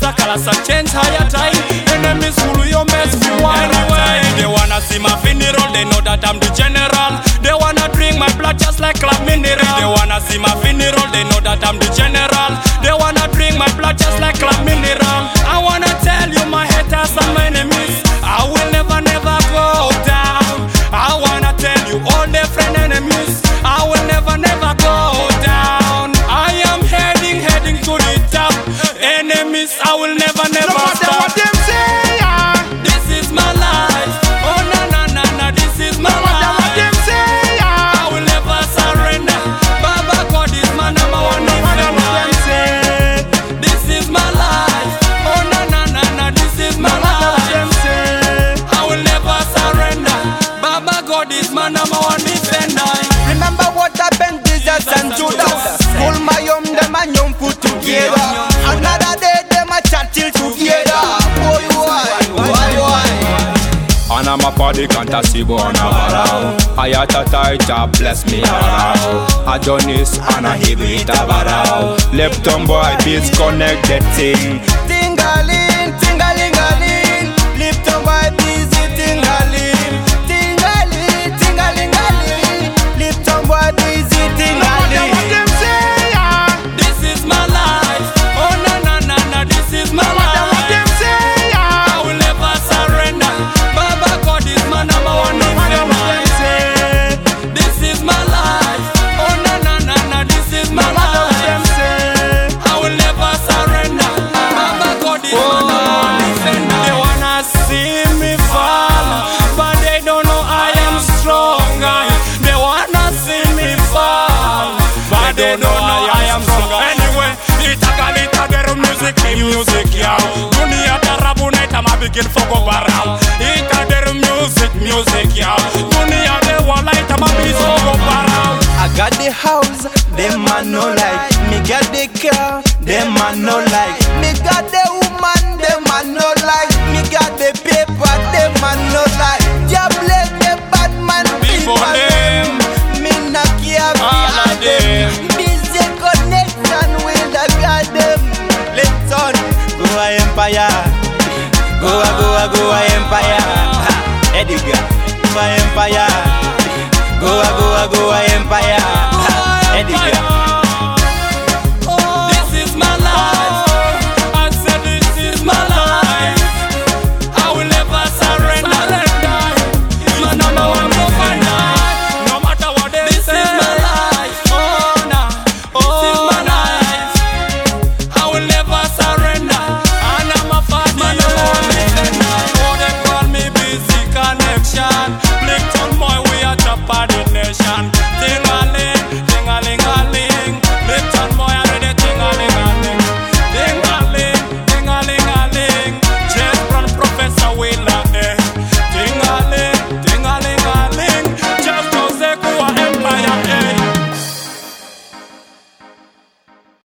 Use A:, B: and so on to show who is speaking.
A: the colors and change higher time. Enemies who you mess for anyway. They wanna see my funeral, they know that I'm the general. They wanna drink my blood just like club mineral. They wanna see my funeral, they know that I'm the general. They wanna drink my blood just like club mineral. I wanna tell you my haters and my enemies, I will never go down. I wanna tell you all the friend enemies, I will never go down. I am heading to the top. Enemies, I will never stop.
B: What them say,
A: This is my life. Oh na, this is my life.
B: what them say,
A: I will never surrender. Baba God is my number one defender.
B: what them say,
A: This is my life. Oh na, this is my
B: what
A: life.
B: them say.
A: I will never surrender. Baba God is my number one defender.
B: Remember what happened Jesus and Judas. Pull my them and young put together. Another day them a chat till together. Boy, why?
C: And I'm a party fantasy born around. I had a tighter bless me around. Adonis and a heavy tabarao. Left on boy disconnected thing.
B: Tingaling, tingalingaling. Lipton by busy tingaling. Tingaling, tingalingaling. Lipton by busy tingaling. What them say,
A: This is my life. Oh na, this is my life.
B: what them say,
A: I will never surrender. Baba God is my number one
B: what them
A: defender.
B: say,
A: This is my life. Oh na, this is my
B: what them
A: life.
B: say.
A: I will never surrender. Baba God is my number one defender. They wanna see me fall, but they don't know I am stronger. They wanna see me fall, but they don't know I am stronger. Anyway, itakalita their music, yeah. Dunia tarabu naita mabigin fogo barao. Ita their music, yeah. Dunia de wala ita mabigin fogo barao.
B: I got the house, them man no like. Me got the car, them man no like. Me got the woman, them man no like. Me got the paper, them man no like. Just bless the bad man
A: Before
B: people.